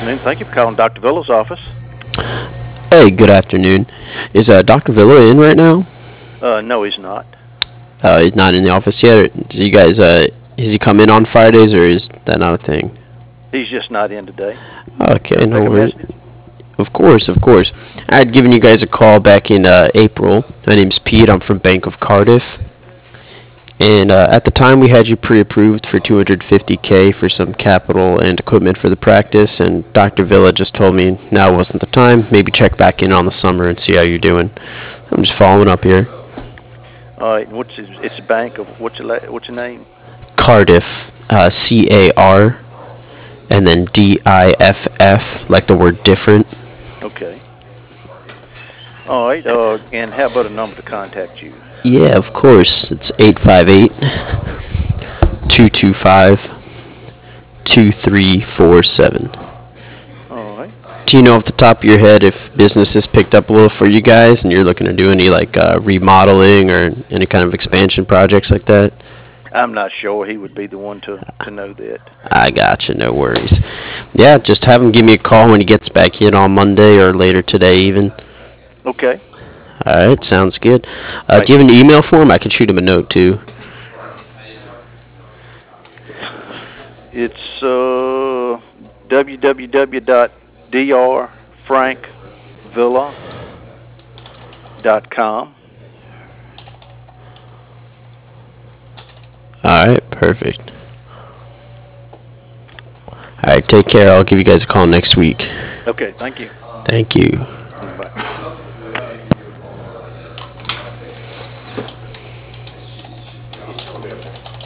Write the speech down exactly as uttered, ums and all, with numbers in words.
afternoon. Thank you for calling Doctor Villa's office. Hey, good afternoon. Is uh, doctor Villa in right now? Uh, no, he's not. Uh, he's not in the office yet. Or do you guys, uh, does he come in on Fridays, or is that not a thing? He's just not in today. Okay, Can I no take a worries. message? Of course, of course. I had given you guys a call back in uh, April. My name's Pete. I'm from Bank of Cardiff. And uh, at the time, we had you pre-approved for two hundred fifty k for some capital and equipment for the practice. And doctor Villa just told me now wasn't the time. Maybe check back in on the summer and see how you're doing. I'm just following up here. All right. What's his, it's a bank of what's your la- what's your name? Cardiff, uh, C A R, and then D I F F, like the word different. Okay. All right. Uh, and how about a number to contact you? Yeah, of course. It's eight five eight, two two five, two three four seven. All right. Do you know off the top of your head if business has picked up a little for you guys and you're looking to do any like uh, remodeling or any kind of expansion projects like that? I'm not sure. He would be the one to, to know that. I gotcha, no worries. Yeah, just have him give me a call when he gets back in on Monday or later today even. Okay. All right, sounds good. Uh, Right. do you have an email for him? I can shoot him a note too. It's uh, w w w dot d r frank villa dot com. All right, perfect. All right, take care. I'll give you guys a call next week. Okay. Thank you. Thank you.